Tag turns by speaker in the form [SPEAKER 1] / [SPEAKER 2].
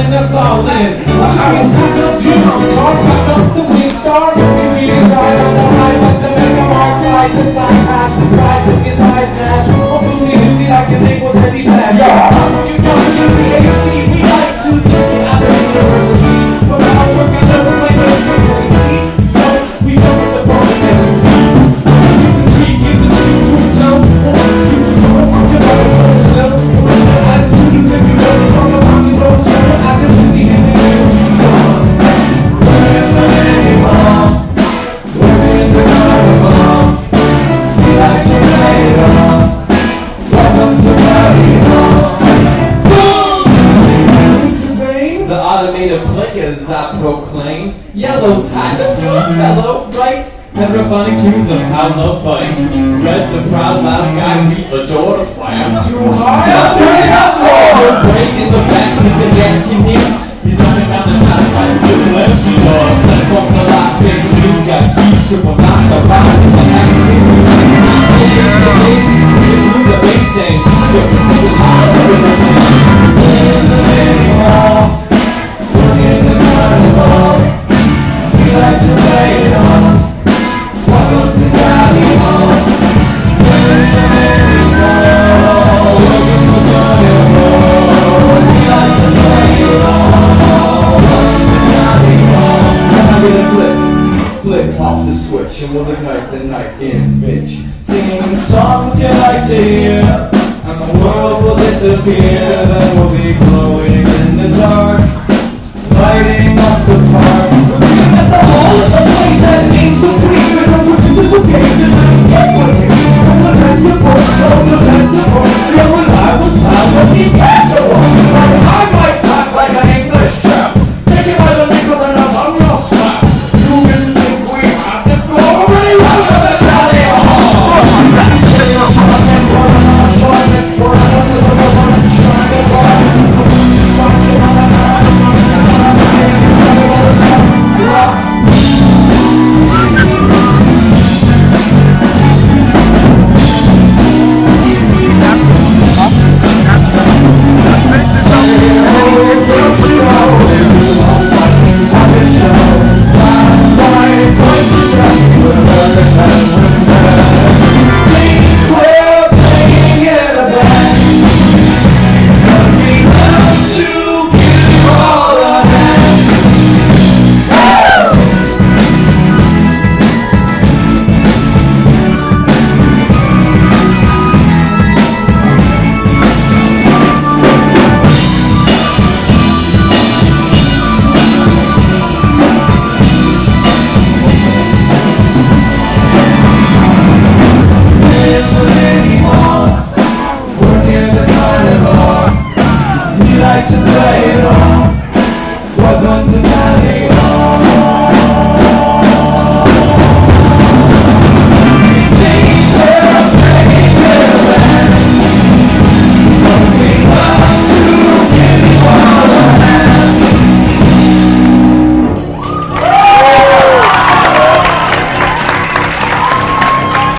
[SPEAKER 1] letting us all in. I was back up to back up the wing star. We tried on the high, but the mega marks like the side hatch. Ride with your eyes match. Hopefully you be like your name was Eddie Black. You come to PhD, we like to take it out of the university. But now I work, I never play no security. So we jump at the ball and get you. Give the street to itself. You can go on your body for yourself. Attitude, you can be ready from the rocky road. Show I can see the end of you. The automated players I proclaim. Yellow tiger, fellow rights. Petrifying tunes of Pablo Bites. Red the proud loud guy, we adore the slam. Too hard, I'll turn it up more. Break in the back, sit the gang can hear. He's running down the shot, fighting with the left. He loves, set from the last stage, we got geese, triple